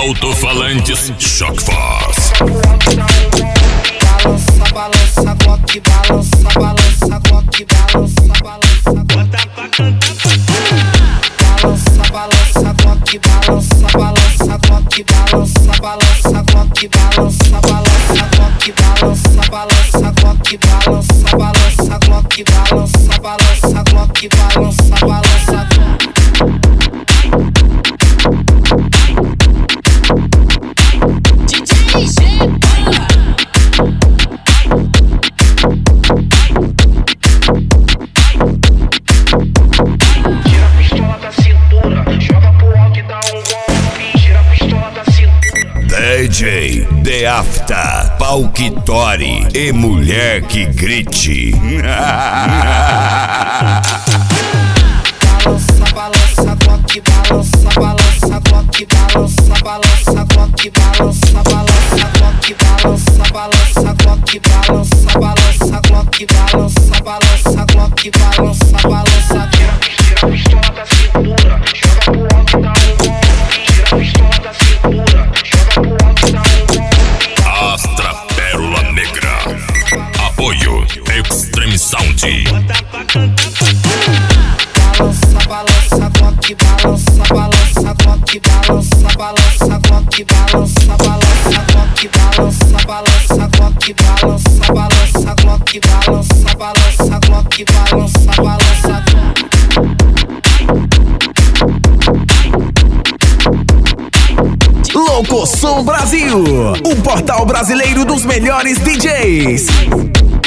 Alto-falantes Shockforce. Balança, balança, Glock, balança, balança, Glock, balança, balança. Bota pra cantar. Balança, balança, Glock, balança, balança, Glock, balança, balança, Glock, balança, balança, Glock, balança, balança, Glock, balança, balança, Glock, balança, balança, Glock, balança, balança. DJ The Afta, pau que tore e mulher que grite. Balança, balança, Glock, balança, balança, Glock, balança, balança, Glock, balança, balança, Glock, balança, balança, Glock, balança, balança, Glock, balança, balança, Glock, balança, balança. Tira a pistola da cintura, joga pro alto e dá um golpe. Tira a pistola da cintura, joga pro alto e dá um golpe. Astra Pérola Negra. Apoio Extreme Sound. Balança, balança, Glock, balança, balança, Glock, balança, balança, Glock, balança, balança, Glock, balança, balança, Glock, balança, balança, Glock, balança, balança, Glock, balança, balança. Louco Som Brasil, o portal brasileiro dos melhores DJs.